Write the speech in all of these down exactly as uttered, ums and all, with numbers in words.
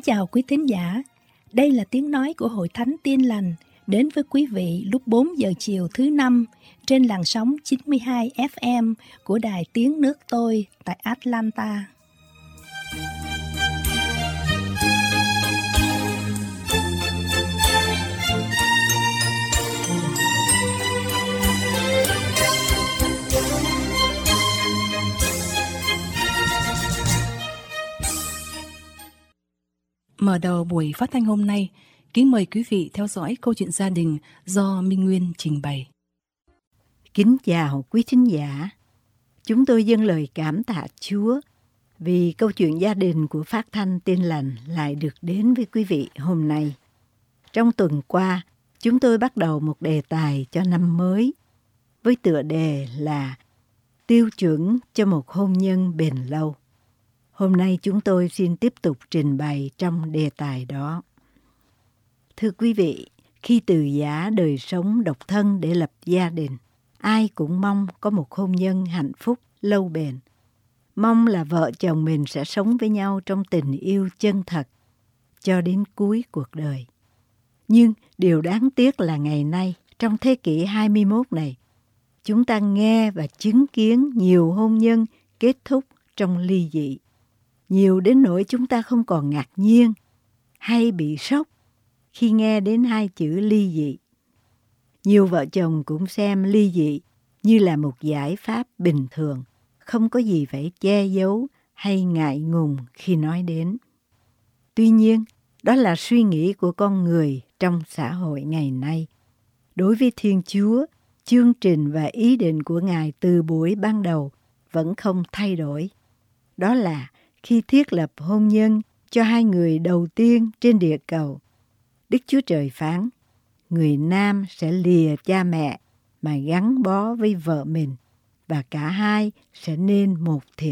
chào quý thính giả, đây là tiếng nói của Hội Thánh Tin Lành đến với quý vị lúc bốn giờ chiều thứ năm trên làn sóng chín mươi hai ép em của Đài Tiếng Nước Tôi tại Atlanta. Mở đầu buổi phát thanh hôm nay, kính mời quý vị theo dõi câu chuyện gia đình do Minh Nguyên trình bày. Kính chào quý thính giả. Chúng tôi dâng lời cảm tạ Chúa vì câu chuyện gia đình của Phát thanh Tin Lành lại được đến với quý vị hôm nay. Trong tuần qua, chúng tôi bắt đầu một đề tài cho năm mới với tựa đề là tiêu chuẩn cho một hôn nhân bền lâu. Hôm nay chúng tôi xin tiếp tục trình bày trong đề tài đó. Thưa quý vị, khi từ giã đời sống độc thân để lập gia đình, ai cũng mong có một hôn nhân hạnh phúc lâu bền. Mong là vợ chồng mình sẽ sống với nhau trong tình yêu chân thật cho đến cuối cuộc đời. Nhưng điều đáng tiếc là ngày nay, trong thế kỷ hai mươi mốt này, chúng ta nghe và chứng kiến nhiều hôn nhân kết thúc trong ly dị. Nhiều đến nỗi chúng ta không còn ngạc nhiên hay bị sốc khi nghe đến hai chữ ly dị. Nhiều vợ chồng cũng xem ly dị như là một giải pháp bình thường, không có gì phải che giấu hay ngại ngùng khi nói đến. Tuy nhiên, đó là suy nghĩ của con người trong xã hội ngày nay. Đối với Thiên Chúa, chương trình và ý định của Ngài từ buổi ban đầu vẫn không thay đổi. Đó là khi thiết lập hôn nhân cho hai người đầu tiên trên địa cầu, Đức Chúa Trời phán, người nam sẽ lìa cha mẹ mà gắn bó với vợ mình, và cả hai sẽ nên một thịt.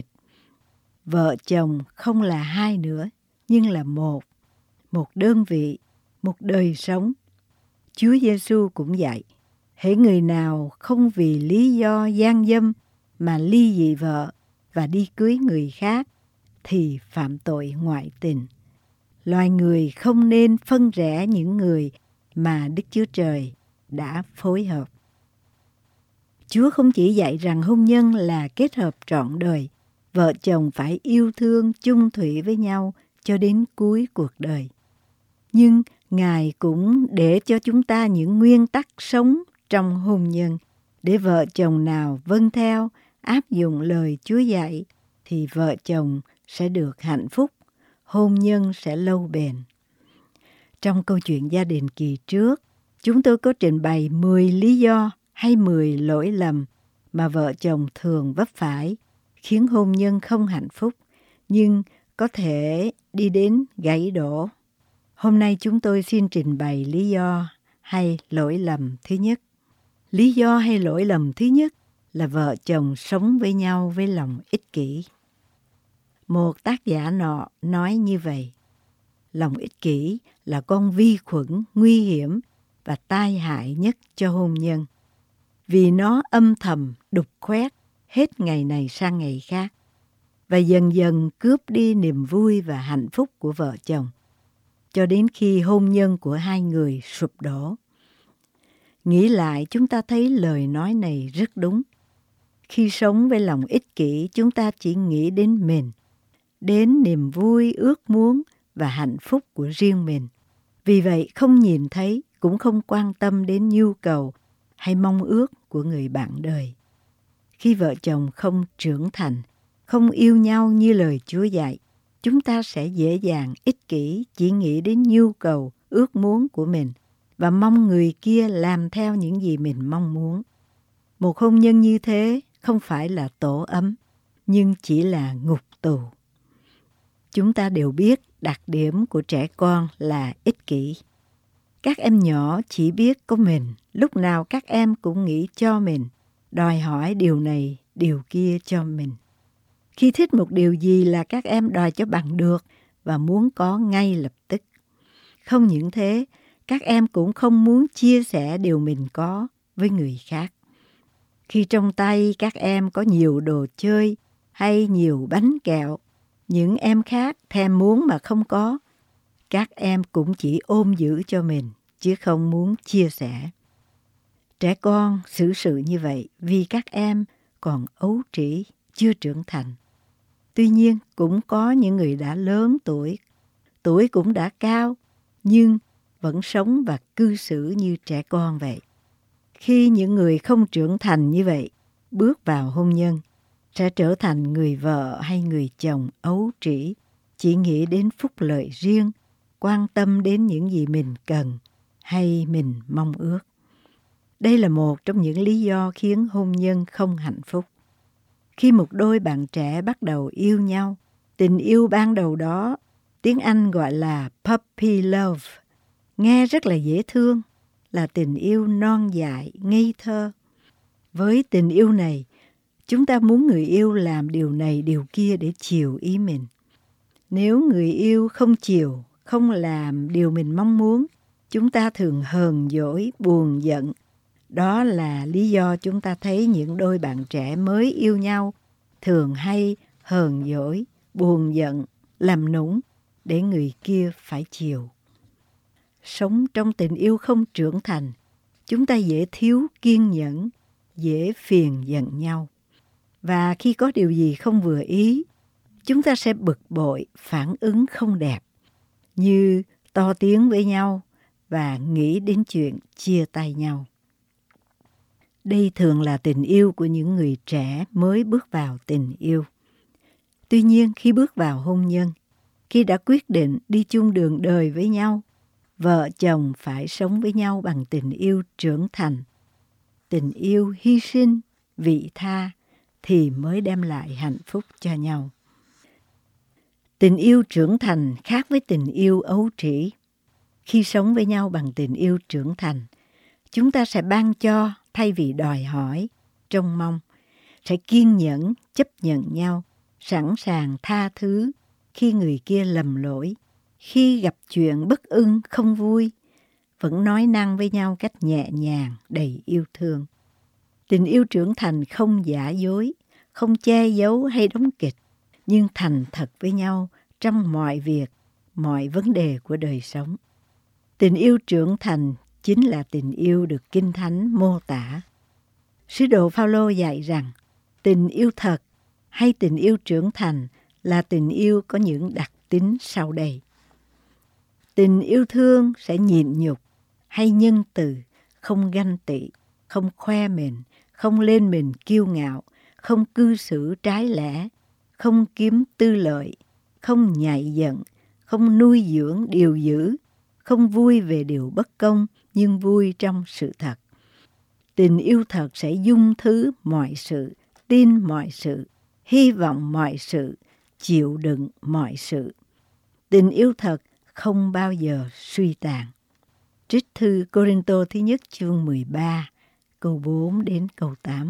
Vợ chồng không là hai nữa, nhưng là một, một đơn vị, một đời sống. Chúa Giêsu cũng dạy, hễ người nào không vì lý do gian dâm mà ly dị vợ và đi cưới người khác, thì phạm tội ngoại tình. Loài người không nên phân rẽ những người mà Đức Chúa Trời đã phối hợp. Chúa không chỉ dạy rằng hôn nhân là kết hợp trọn đời, vợ chồng phải yêu thương chung thủy với nhau cho đến cuối cuộc đời. Nhưng Ngài cũng để cho chúng ta những nguyên tắc sống trong hôn nhân, để vợ chồng nào vâng theo, áp dụng lời Chúa dạy, thì vợ chồng sẽ được hạnh phúc, hôn nhân sẽ lâu bền. Trong câu chuyện gia đình kỳ trước, chúng tôi có trình bày mười lý do hay mười lỗi lầm mà vợ chồng thường vấp phải, khiến hôn nhân không hạnh phúc, nhưng có thể đi đến gãy đổ. Hôm nay chúng tôi xin trình bày lý do hay lỗi lầm thứ nhất. Lý do hay lỗi lầm thứ nhất là vợ chồng sống với nhau với lòng ích kỷ. Một tác giả nọ nói như vậy, lòng ích kỷ là con vi khuẩn nguy hiểm và tai hại nhất cho hôn nhân, vì nó âm thầm đục khoét hết ngày này sang ngày khác, và dần dần cướp đi niềm vui và hạnh phúc của vợ chồng, cho đến khi hôn nhân của hai người sụp đổ. Nghĩ lại chúng ta thấy lời nói này rất đúng. Khi sống với lòng ích kỷ, chúng ta chỉ nghĩ đến mình, đến niềm vui, ước muốn và hạnh phúc của riêng mình. Vì vậy không nhìn thấy, cũng không quan tâm đến nhu cầu hay mong ước của người bạn đời. Khi vợ chồng không trưởng thành, không yêu nhau như lời Chúa dạy, chúng ta sẽ dễ dàng ích kỷ, chỉ nghĩ đến nhu cầu, ước muốn của mình và mong người kia làm theo những gì mình mong muốn. Một hôn nhân như thế không phải là tổ ấm, nhưng chỉ là ngục tù. Chúng ta đều biết đặc điểm của trẻ con là ích kỷ. Các em nhỏ chỉ biết có mình, lúc nào các em cũng nghĩ cho mình, đòi hỏi điều này, điều kia cho mình. Khi thích một điều gì là các em đòi cho bằng được và muốn có ngay lập tức. Không những thế, các em cũng không muốn chia sẻ điều mình có với người khác. Khi trong tay các em có nhiều đồ chơi hay nhiều bánh kẹo, những em khác thèm muốn mà không có, các em cũng chỉ ôm giữ cho mình, chứ không muốn chia sẻ. Trẻ con xử sự như vậy vì các em còn ấu trĩ, chưa trưởng thành. Tuy nhiên, cũng có những người đã lớn tuổi, tuổi cũng đã cao, nhưng vẫn sống và cư xử như trẻ con vậy. Khi những người không trưởng thành như vậy bước vào hôn nhân, sẽ trở thành người vợ hay người chồng ấu trĩ, chỉ nghĩ đến phúc lợi riêng, quan tâm đến những gì mình cần hay mình mong ước. Đây là một trong những lý do khiến hôn nhân không hạnh phúc. Khi một đôi bạn trẻ bắt đầu yêu nhau, tình yêu ban đầu đó, tiếng Anh gọi là puppy love, nghe rất là dễ thương, là tình yêu non dại, ngây thơ. Với tình yêu này, chúng ta muốn người yêu làm điều này điều kia để chiều ý mình. Nếu người yêu không chiều, không làm điều mình mong muốn, chúng ta thường hờn dỗi, buồn giận. Đó là lý do chúng ta thấy những đôi bạn trẻ mới yêu nhau thường hay hờn dỗi, buồn giận, làm nũng để người kia phải chiều. Sống trong tình yêu không trưởng thành, chúng ta dễ thiếu kiên nhẫn, dễ phiền giận nhau. Và khi có điều gì không vừa ý, chúng ta sẽ bực bội, phản ứng không đẹp, như to tiếng với nhau và nghĩ đến chuyện chia tay nhau. Đây thường là tình yêu của những người trẻ mới bước vào tình yêu. Tuy nhiên, khi bước vào hôn nhân, khi đã quyết định đi chung đường đời với nhau, vợ chồng phải sống với nhau bằng tình yêu trưởng thành. Tình yêu hy sinh, vị tha thì mới đem lại hạnh phúc cho nhau. Tình yêu trưởng thành khác với tình yêu ấu trĩ. Khi sống với nhau bằng tình yêu trưởng thành, chúng ta sẽ ban cho thay vì đòi hỏi, trông mong, sẽ kiên nhẫn, chấp nhận nhau, sẵn sàng tha thứ khi người kia lầm lỗi, khi gặp chuyện bất ưng không vui, vẫn nói năng với nhau cách nhẹ nhàng, đầy yêu thương. Tình yêu trưởng thành không giả dối, không che giấu hay đóng kịch, nhưng thành thật với nhau trong mọi việc, mọi vấn đề của đời sống. Tình yêu trưởng thành chính là tình yêu được Kinh Thánh mô tả. Sứ đồ Phao-lô dạy rằng tình yêu thật hay tình yêu trưởng thành là tình yêu có những đặc tính sau đây. Tình yêu thương sẽ nhịn nhục hay nhân từ, không ganh tị, không khoe mình, không lên mình kiêu ngạo, không cư xử trái lẽ, không kiếm tư lợi, không nhạy giận, không nuôi dưỡng điều dữ, không vui về điều bất công nhưng vui trong sự thật. Tình yêu thật sẽ dung thứ mọi sự, tin mọi sự, hy vọng mọi sự, chịu đựng mọi sự. Tình yêu thật không bao giờ suy tàn. Trích thư Cô-rinh-tô thứ nhất chương mười ba, câu bốn đến câu tám.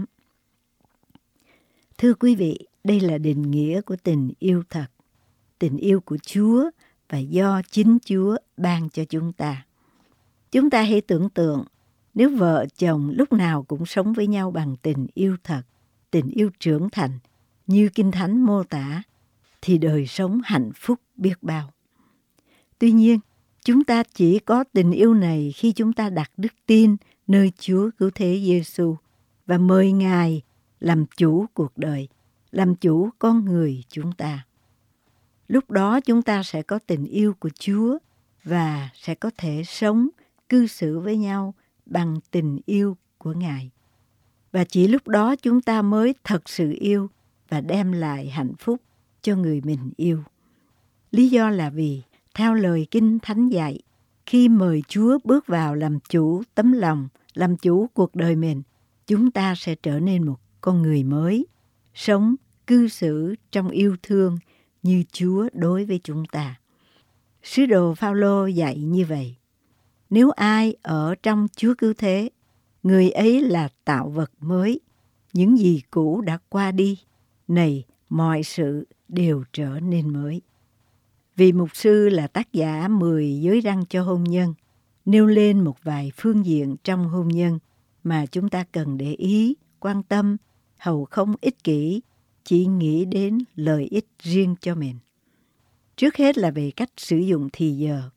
Thưa quý vị, đây là định nghĩa của tình yêu thật, tình yêu của Chúa và do chính Chúa ban cho chúng ta. Chúng ta hãy tưởng tượng nếu vợ chồng lúc nào cũng sống với nhau bằng tình yêu thật, tình yêu trưởng thành như Kinh Thánh mô tả, thì đời sống hạnh phúc biết bao. Tuy nhiên, chúng ta chỉ có tình yêu này khi chúng ta đặt đức tin nơi Chúa Cứu Thế Giêsu và mời Ngài làm chủ cuộc đời, làm chủ con người chúng ta. Lúc đó chúng ta sẽ có tình yêu của Chúa và sẽ có thể sống, cư xử với nhau bằng tình yêu của Ngài. Và chỉ lúc đó chúng ta mới thật sự yêu và đem lại hạnh phúc cho người mình yêu. Lý do là vì, theo lời Kinh Thánh dạy, khi mời Chúa bước vào làm chủ tấm lòng, làm chủ cuộc đời mình, chúng ta sẽ trở nên một con người mới, sống, cư xử trong yêu thương như Chúa đối với chúng ta. Sứ đồ Phao-lô dạy như vậy. Nếu ai ở trong Chúa Cứu Thế, người ấy là tạo vật mới. Những gì cũ đã qua đi, này mọi sự đều trở nên mới. Vị mục sư là tác giả mười giới răn cho hôn nhân, nêu lên một vài phương diện trong hôn nhân mà chúng ta cần để ý, quan tâm, hầu không ích kỷ, chỉ nghĩ đến lợi ích riêng cho mình. Trước hết là về cách sử dụng thì giờ.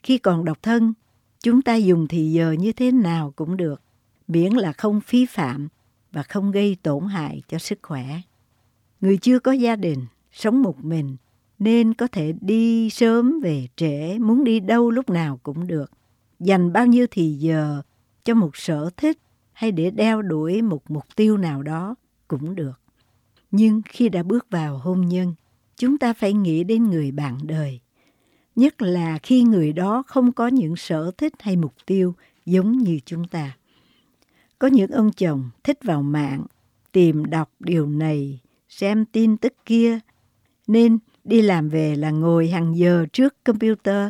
khi còn độc thân, chúng ta dùng thì giờ như thế nào cũng được, miễn là không phí phạm và không gây tổn hại cho sức khỏe. Người chưa có gia đình, sống một mình, nên có thể đi sớm về trễ, muốn đi đâu lúc nào cũng được. Dành bao nhiêu thì giờ cho một sở thích hay để đeo đuổi một mục tiêu nào đó cũng được. Nhưng khi đã bước vào hôn nhân, chúng ta phải nghĩ đến người bạn đời. Nhất là khi người đó không có những sở thích hay mục tiêu giống như chúng ta. Có những ông chồng thích vào mạng, tìm đọc điều này, xem tin tức kia, nên đi làm về là ngồi hàng giờ trước computer.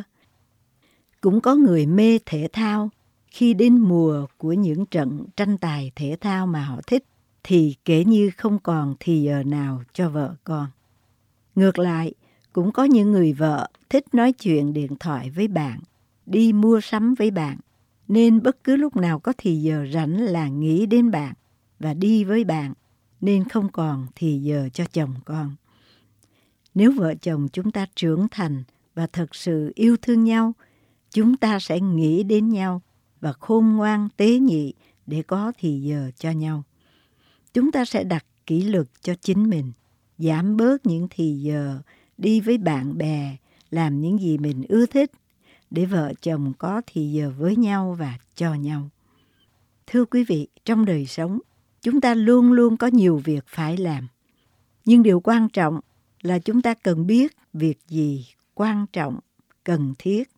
Cũng có người mê thể thao, khi đến mùa của những trận tranh tài thể thao mà họ thích, thì kể như không còn thì giờ nào cho vợ con. Ngược lại, cũng có những người vợ thích nói chuyện điện thoại với bạn, đi mua sắm với bạn, nên bất cứ lúc nào có thì giờ rảnh là nghĩ đến bạn và đi với bạn, nên không còn thì giờ cho chồng con. Nếu vợ chồng chúng ta trưởng thành và thật sự yêu thương nhau, chúng ta sẽ nghĩ đến nhau và khôn ngoan tế nhị để có thì giờ cho nhau. Chúng ta sẽ đặt kỷ luật cho chính mình, giảm bớt những thì giờ đi với bạn bè, làm những gì mình ưa thích, để vợ chồng có thì giờ với nhau và cho nhau. Thưa quý vị, trong đời sống, chúng ta luôn luôn có nhiều việc phải làm. Nhưng điều quan trọng là chúng ta cần biết việc gì quan trọng, cần thiết,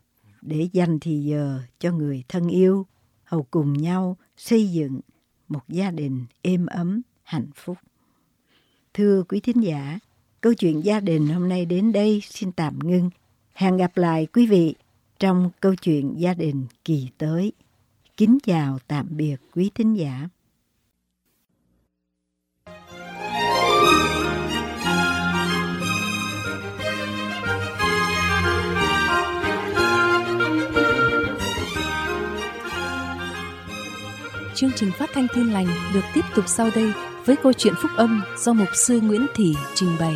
để dành thì giờ cho người thân yêu, hầu cùng nhau xây dựng một gia đình êm ấm, hạnh phúc. Thưa quý thính giả, câu chuyện gia đình hôm nay đến đây xin tạm ngưng. Hẹn gặp lại quý vị trong câu chuyện gia đình kỳ tới. Kính chào tạm biệt quý thính giả. Chương trình phát thanh Tin Lành được tiếp tục sau đây với câu chuyện phúc âm do mục sư Nguyễn Thị trình bày.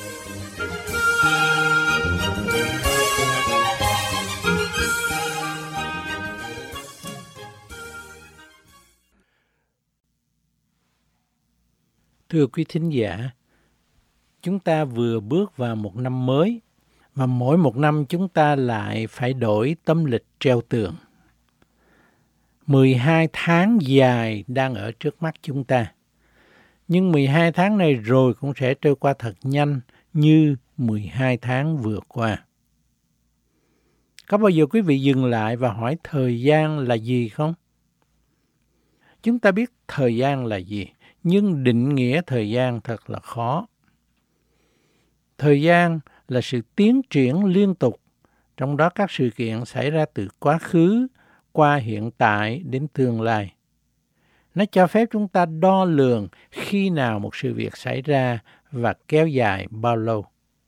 Thưa quý thính giả, chúng ta vừa bước vào một năm mới và mỗi một năm chúng ta lại phải đổi tấm lịch treo tường. mười hai tháng dài đang ở trước mắt chúng ta. Nhưng mười hai tháng này rồi cũng sẽ trôi qua thật nhanh như mười hai tháng vừa qua. Có bao giờ quý vị dừng lại và hỏi thời gian là gì không? Chúng ta biết thời gian là gì, nhưng định nghĩa thời gian thật là khó. Thời gian là sự tiến triển liên tục, trong đó các sự kiện xảy ra từ quá khứ qua hiện tại đến tương lai. Nó cho phép chúng ta đo lường khi nào một sự việc xảy ra và kéo dài bao lâu.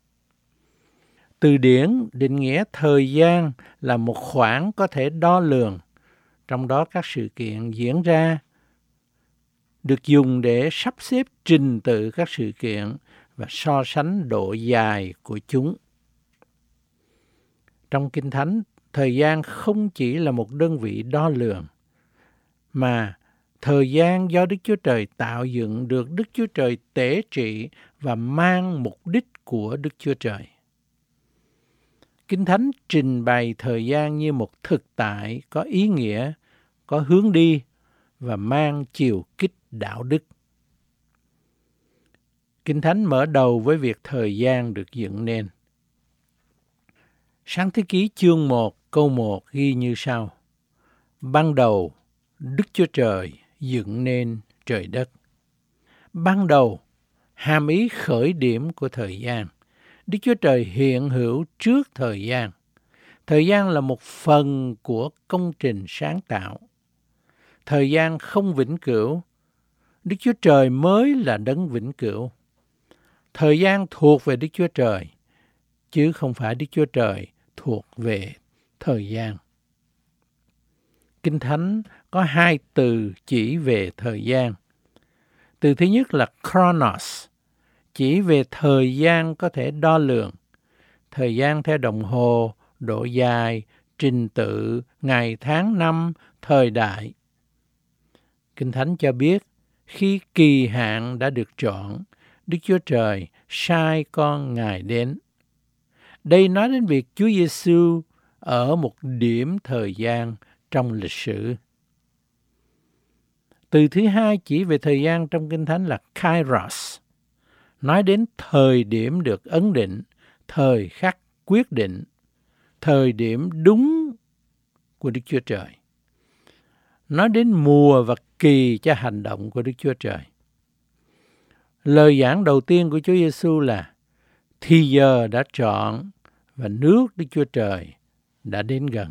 Từ điển định nghĩa thời gian là một khoảng có thể đo lường, trong đó các sự kiện diễn ra được dùng để sắp xếp trình tự các sự kiện và so sánh độ dài của chúng. Trong Kinh Thánh, thời gian không chỉ là một đơn vị đo lường, mà thời gian do Đức Chúa Trời tạo dựng được Đức Chúa Trời tể trị và mang mục đích của Đức Chúa Trời. Kinh Thánh trình bày thời gian như một thực tại có ý nghĩa, có hướng đi và mang chiều kích đạo đức. Kinh Thánh mở đầu với việc thời gian được dựng nên. Sáng thế ký chương một câu một ghi như sau: Ban đầu Đức Chúa Trời dựng nên trời đất. Ban đầu hàm ý khởi điểm của thời gian. Đức Chúa Trời hiện hữu trước thời gian. Thời gian là một phần của công trình sáng tạo. Thời gian không vĩnh cửu. Đức Chúa Trời mới là đấng vĩnh cửu. Thời gian thuộc về Đức Chúa Trời, chứ không phải Đức Chúa Trời thuộc về thời gian. Kinh Thánh có hai từ chỉ về thời gian. Từ thứ nhất là chronos, chỉ về thời gian có thể đo lường. Thời gian theo đồng hồ, độ dài, trình tự, ngày tháng năm, thời đại. Kinh Thánh cho biết khi kỳ hạn đã được chọn, Đức Chúa Trời sai con Ngài đến. Đây nói đến việc Chúa Giêsu ở một điểm thời gian trong lịch sử. Từ thứ hai chỉ về thời gian trong Kinh Thánh là Kairos, nói đến thời điểm được ấn định, thời khắc quyết định, thời điểm đúng của Đức Chúa Trời. Nói đến mùa và kỳ cho hành động của Đức Chúa Trời. Lời giảng đầu tiên của Chúa Giêsu là thì giờ đã chọn và nước Đức Chúa Trời đã đến gần.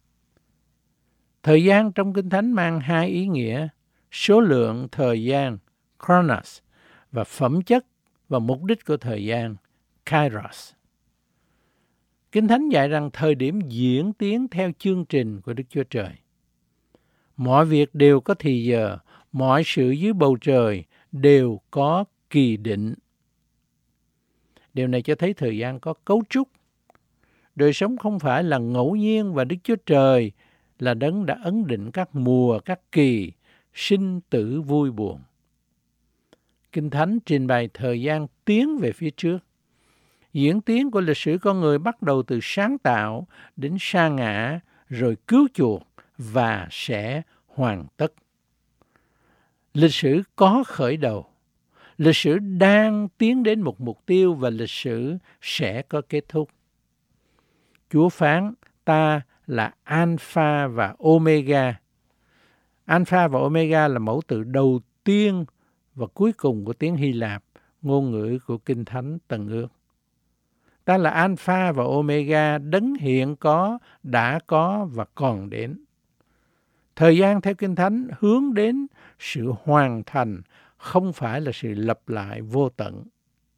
Thời gian trong Kinh Thánh mang hai ý nghĩa: số lượng thời gian, chronos, và phẩm chất và mục đích của thời gian, kairos. Kinh Thánh dạy rằng thời điểm diễn tiến theo chương trình của Đức Chúa Trời. Mọi việc đều có thì giờ, mọi sự dưới bầu trời đều có kỳ định. Điều này cho thấy thời gian có cấu trúc. Đời sống không phải là ngẫu nhiên và Đức Chúa Trời là đấng đã ấn định các mùa, các kỳ, sinh tử vui buồn. Kinh Thánh trình bày thời gian tiến về phía trước. Diễn tiến của lịch sử con người bắt đầu từ sáng tạo đến sa ngã, rồi cứu chuộc và sẽ hoàn tất. Lịch sử có khởi đầu. Lịch sử đang tiến đến một mục tiêu và lịch sử sẽ có kết thúc. Chúa phán ta là Alpha và Omega. Alpha và Omega là mẫu từ đầu tiên và cuối cùng của tiếng Hy Lạp, ngôn ngữ của Kinh Thánh Tân Ước. Ta là Alpha và Omega, đấng hiện có, đã có và còn đến. Thời gian theo Kinh Thánh hướng đến sự hoàn thành, không phải là sự lặp lại vô tận.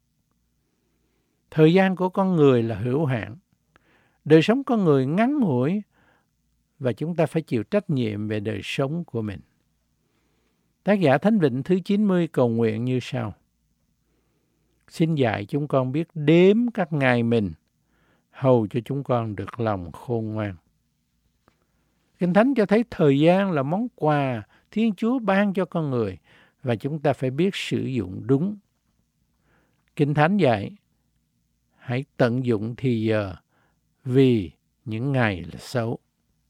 Thời gian của con người là hữu hạn. Đời sống con người ngắn ngủi và chúng ta phải chịu trách nhiệm về đời sống của mình. Tác giả Thánh Vịnh thứ chín mươi cầu nguyện như sau: xin dạy chúng con biết đếm các ngày mình, hầu cho chúng con được lòng khôn ngoan. Kinh Thánh cho thấy thời gian là món quà Thiên Chúa ban cho con người và chúng ta phải biết sử dụng đúng. Kinh Thánh dạy hãy tận dụng thì giờ vì những ngày là xấu.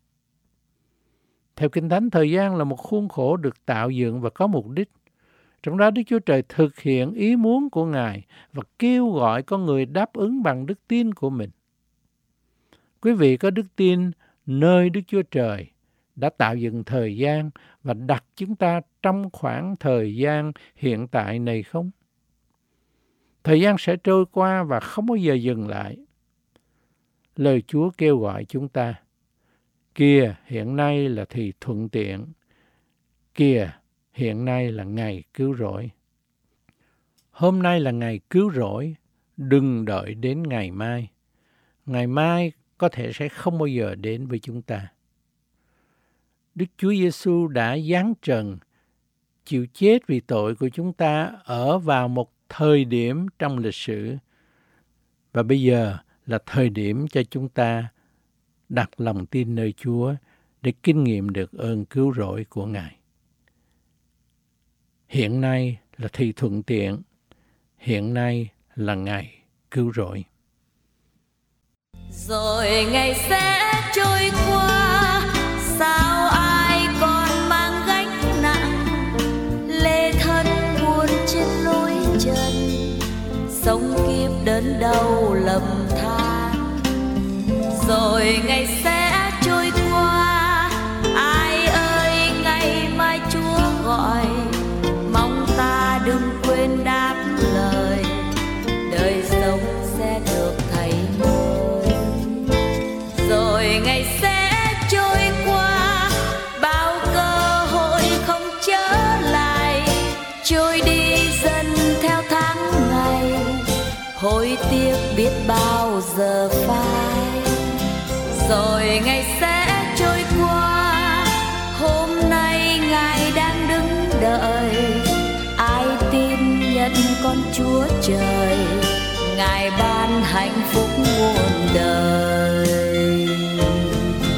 Theo Kinh Thánh, thời gian là một khuôn khổ được tạo dựng và có mục đích. Trong đó Đức Chúa Trời thực hiện ý muốn của Ngài và kêu gọi con người đáp ứng bằng đức tin của mình. Quý vị có đức tin nơi Đức Chúa Trời đã tạo dựng thời gian và đặt chúng ta trong khoảng thời gian hiện tại này không? Thời gian sẽ trôi qua và không bao giờ dừng lại. Lời Chúa kêu gọi chúng ta: kìa, hiện nay là thì thuận tiện. Kìa, hiện nay là ngày cứu rỗi. Hôm nay là ngày cứu rỗi, đừng đợi đến ngày mai. Ngày mai có thể sẽ không bao giờ đến với chúng ta. Đức Chúa Giêsu đã giáng trần, chịu chết vì tội của chúng ta ở vào một thời điểm trong lịch sử. Và bây giờ là thời điểm cho chúng ta đặt lòng tin nơi Chúa để kinh nghiệm được ơn cứu rỗi của Ngài. Hiện nay là thì thuận tiện, hiện nay là ngày cứu rỗi. Rồi ngày sẽ trôi qua, sao ai còn mang gánh nặng, lê thân buồn trên lối trần, sống kiếp đớn đau lầm than. Rồi ngày sẽ trôi qua, ai ơi ngày mai Chúa gọi, mong ta đừng quên đáp lời, đời sống sẽ được thay mới. Rồi ngày sẽ trôi qua, bao cơ hội không trở lại, trôi đi dần theo tháng ngày, hối tiếc biết bao giờ phai. Rồi ngày sẽ trôi qua, hôm nay Ngài đang đứng đợi, ai tin nhận con Chúa Trời, Ngài ban hạnh phúc muôn đời.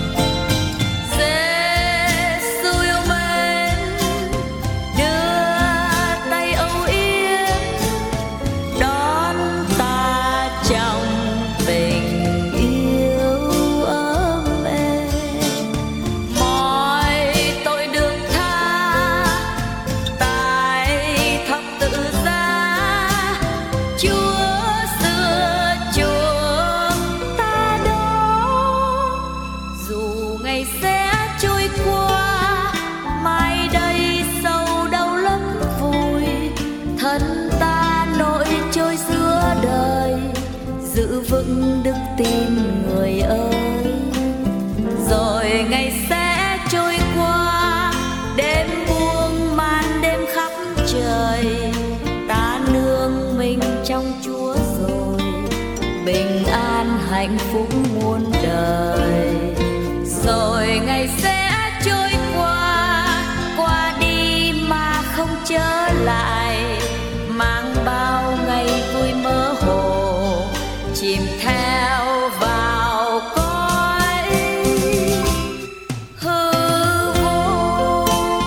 giữ vững đức tin người ơi. Rồi ngày sẽ trôi qua, đêm buông màn đêm khắp trời, ta nương mình trong Chúa rồi, bình an hạnh phúc muôn đời. Rồi ngày sẽ trôi qua, qua đi mà không trở lại, mang bao ngày vui mơ hồ, chìm theo vào cõi hư vô.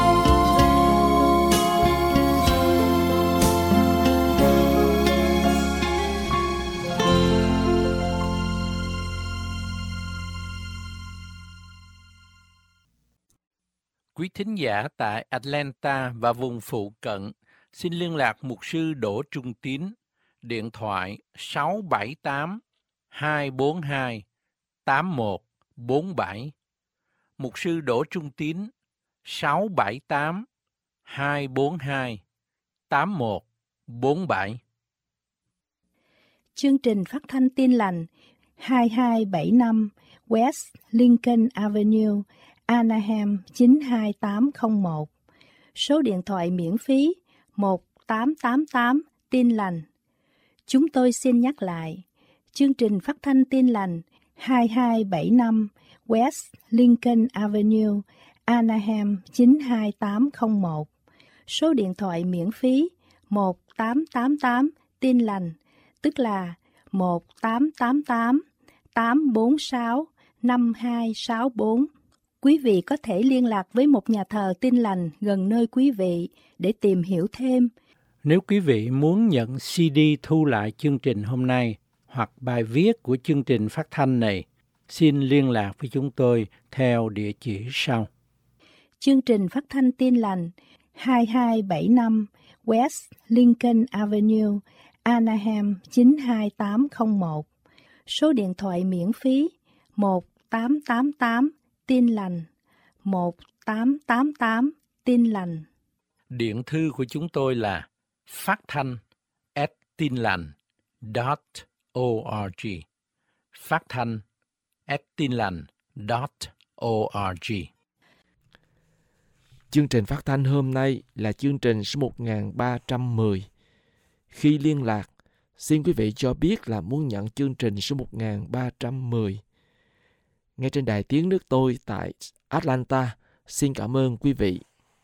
Quý thính giả tại Atlanta và vùng phụ cận, xin liên lạc mục sư Đỗ Trung Tín, điện thoại sáu bảy tám hai bốn hai tám một bốn bảy. Mục sư Đỗ Trung Tín sáu bảy tám hai bốn hai tám một bốn bảy. Chương trình phát thanh Tin lành hai hai bảy năm West Lincoln Avenue, Anaheim chín hai tám không một. Số điện thoại miễn phí một tám tám tám Tin lành. Chúng tôi xin nhắc lại, chương trình phát thanh Tin lành hai hai bảy năm West Lincoln Avenue, Anaheim chín hai tám không một. Số điện thoại miễn phí một tám tám tám Tin lành, tức là một tám tám tám tám bốn sáu năm hai sáu bốn. Quý vị có thể liên lạc với một nhà thờ Tin lành gần nơi quý vị để tìm hiểu thêm. Nếu quý vị muốn nhận xê đê thu lại chương trình hôm nay hoặc bài viết của chương trình phát thanh này, xin liên lạc với chúng tôi theo địa chỉ sau. Chương trình phát thanh Tin lành hai hai bảy năm West Lincoln Avenue, Anaheim chín hai tám không một. Số điện thoại miễn phí một tám tám tám Tin lành, một tám tám tám Tin lành. Điện thư của chúng tôi là phát thanh at tinlành chấm org. Phát thanh at tinlành chấm org. Chương trình phát thanh hôm nay là chương trình số một nghìn ba trăm mười. Khi liên lạc, xin quý vị cho biết là muốn nhận chương trình số một nghìn ba trăm mười. Ngay trên đài Tiếng Nước Tôi tại Atlanta. Xin cảm ơn quý vị.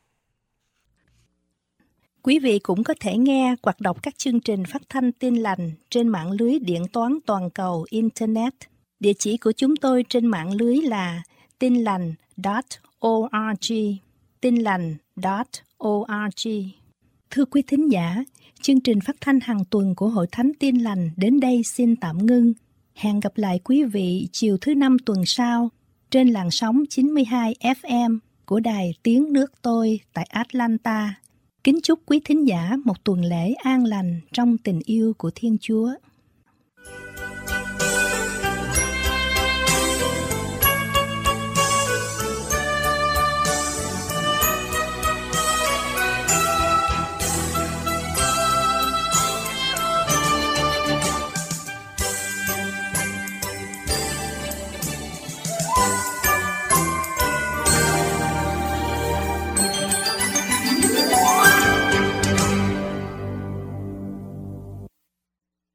Quý vị cũng có thể nghe hoặc đọc các chương trình phát thanh Tin lành trên mạng lưới điện toán toàn cầu Internet. Địa chỉ của chúng tôi trên mạng lưới là tinlành chấm org, tinlành chấm org. Thưa quý thính giả, chương trình phát thanh hàng tuần của Hội Thánh Tin lành đến đây xin tạm ngưng. Hẹn gặp lại quý vị chiều thứ năm tuần sau trên làn sóng chín mươi hai ép em của Đài Tiếng Nước Tôi tại Atlanta. Kính chúc quý thính giả một tuần lễ an lành trong tình yêu của Thiên Chúa.